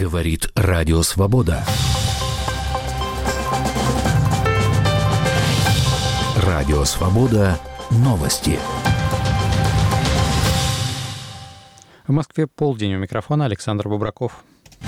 Говорит Радио Свобода. Радио Свобода. Новости. В Москве полдень. У микрофона Александр Бобраков.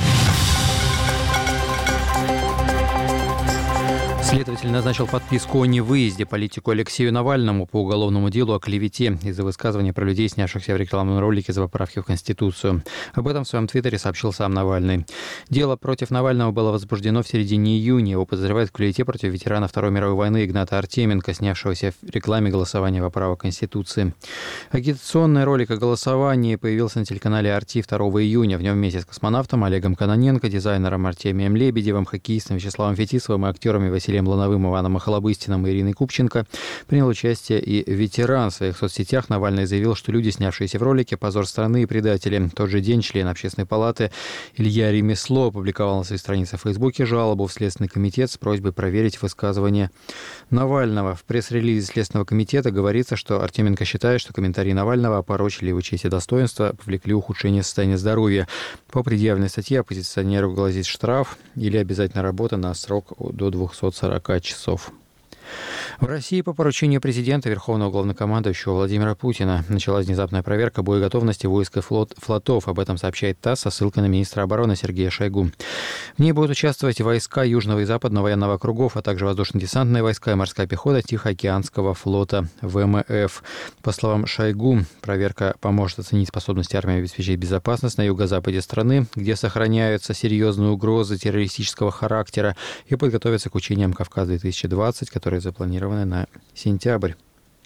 Следователь назначил подписку о невыезде политику Алексею Навальному по уголовному делу о клевете из-за высказывания про людей, снявшихся в рекламном ролике за поправки в Конституцию. Об этом в своем твиттере сообщил сам Навальный. Дело против Навального было возбуждено в середине июня. Его подозревают в клевете против ветерана Второй мировой войны Игната Артеменко, снявшегося в рекламе голосования во право Конституции. Агитационный ролик о голосовании появился на телеканале «Арти» 2 июня. В нем вместе с космонавтом Олегом Кононенко, дизайнером Артемием Лебедевым, хоккеистом Вячеславом Фетисовым и актерами Василием Лановым, Иваном Охлобыстиным и Ириной Купченко принял участие и ветеран. В своих соцсетях Навальный заявил, что люди, снявшиеся в ролике, позор страны и предатели. В тот же день член Общественной палаты Илья Ремесло опубликовал на своей странице в Фейсбуке жалобу в Следственный комитет с просьбой проверить высказывания Навального. В пресс-релизе Следственного комитета говорится, что Артеменко считает, что комментарии Навального опорочили его честь и достоинство, повлекли ухудшение состояния здоровья. По предъявленной статье оппозиционеру грозит штраф или обязательная работа на срок до 240 часов. В России по поручению президента Верховного главнокомандующего Владимира Путина началась внезапная проверка боеготовности войск и флотов. Об этом сообщает ТАСС со ссылкой на министра обороны Сергея Шойгу. В ней будут участвовать войска Южного и Западного военного округов, а также воздушно-десантные войска и морская пехота Тихоокеанского флота ВМФ. По словам Шойгу, проверка поможет оценить способность армии обеспечить безопасность на юго-западе страны, где сохраняются серьезные угрозы террористического характера, и подготовиться к учениям «Кавказ-2020», которые запланированы на сентябрь.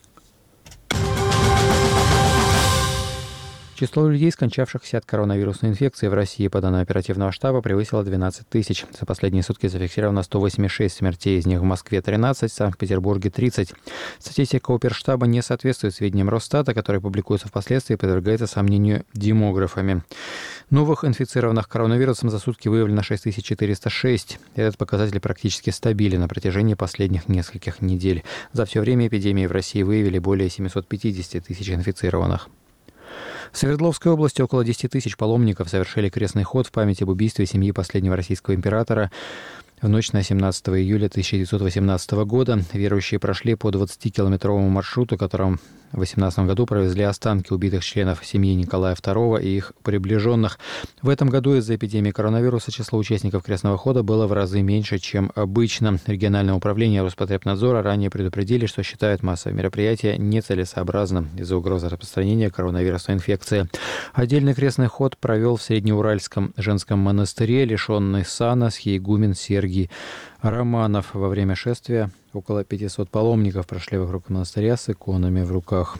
Число людей, скончавшихся от коронавирусной инфекции в России, по данным оперативного штаба, превысило 12 тысяч. За последние сутки зафиксировано 186 смертей, из них в Москве 13, в Санкт-Петербурге 30. Статистика оперштаба не соответствует сведениям Росстата, которые публикуются впоследствии и подвергается сомнению демографами. Новых инфицированных коронавирусом за сутки выявлено 6406. Этот показатель практически стабилен на протяжении последних нескольких недель. За все время эпидемии в России выявили более 750 тысяч инфицированных. В Свердловской области около 10 тысяч паломников совершили крестный ход в память об убийстве семьи последнего российского императора в ночь на 17 июля 1918 года. Верующие прошли по 20-километровому маршруту, которым в 18 году провезли останки убитых членов семьи Николая II и их приближенных. В этом году из-за эпидемии коронавируса число участников крестного хода было в разы меньше, чем обычно. Региональное управление Роспотребнадзора ранее предупредили, что считают массовое мероприятие нецелесообразным из-за угрозы распространения коронавирусной инфекции. Отдельный крестный ход провел в Среднеуральском женском монастыре, лишенный сана, схиегумен Сергий Романов. Во время шествия около 500 паломников прошли вокруг монастыря с иконами в руках.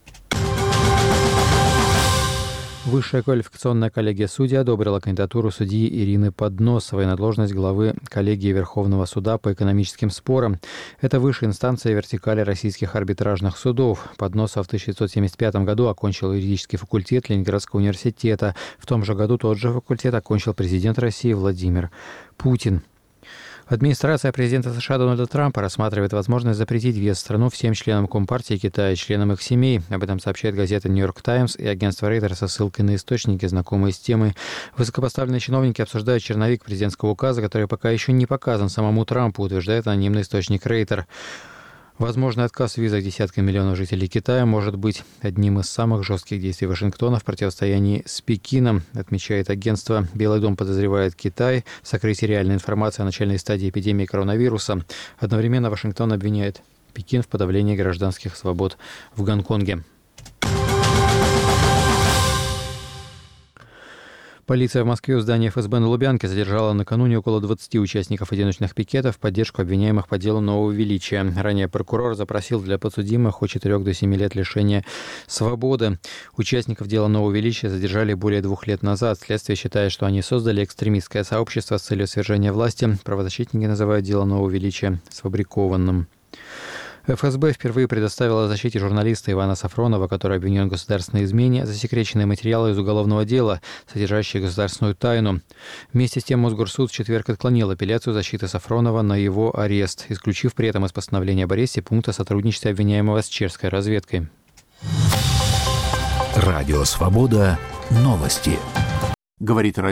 Высшая квалификационная коллегия судей одобрила кандидатуру судьи Ирины Подносовой на должность главы коллегии Верховного суда по экономическим спорам. Это высшая инстанция вертикали российских арбитражных судов. Подносов в 1975 году окончил юридический факультет Ленинградского университета. В том же году тот же факультет окончил президент России Владимир Путин. Администрация президента США Дональда Трампа рассматривает возможность запретить въезд в страну всем членам Компартии Китая и членам их семей. Об этом сообщает газета «Нью-Йорк Таймс» и агентство Рейтер со ссылкой на источники, знакомые с темой. Высокопоставленные чиновники обсуждают черновик президентского указа, который пока еще не показан самому Трампу, утверждает анонимный источник Рейтер. Возможный отказ в визах десяткам миллионов жителей Китая может быть одним из самых жестких действий Вашингтона в противостоянии с Пекином, отмечает агентство. Белый дом подозревает Китай в сокрытии реальной информации о начальной стадии эпидемии коронавируса. Одновременно Вашингтон обвиняет Пекин в подавлении гражданских свобод в Гонконге. Полиция в Москве у здания ФСБ на Лубянке задержала накануне около 20 участников одиночных пикетов в поддержку обвиняемых по делу Нового Величия. Ранее прокурор запросил для подсудимых от 4 до 7 лет лишения свободы. Участников дела Нового Величия задержали более 2 лет назад. Следствие считает, что они создали экстремистское сообщество с целью свержения власти. Правозащитники называют дело Нового Величия сфабрикованным. ФСБ впервые предоставила защите журналиста Ивана Сафронова, который обвинен в государственной измене, засекреченные материалы из уголовного дела, содержащие государственную тайну. Вместе с тем Мосгорсуд в четверг отклонил апелляцию защиты Сафронова на его арест, исключив при этом из постановления об аресте пункт о сотрудничестве обвиняемого с чешской разведкой. Радио Свобода. Новости. Говорит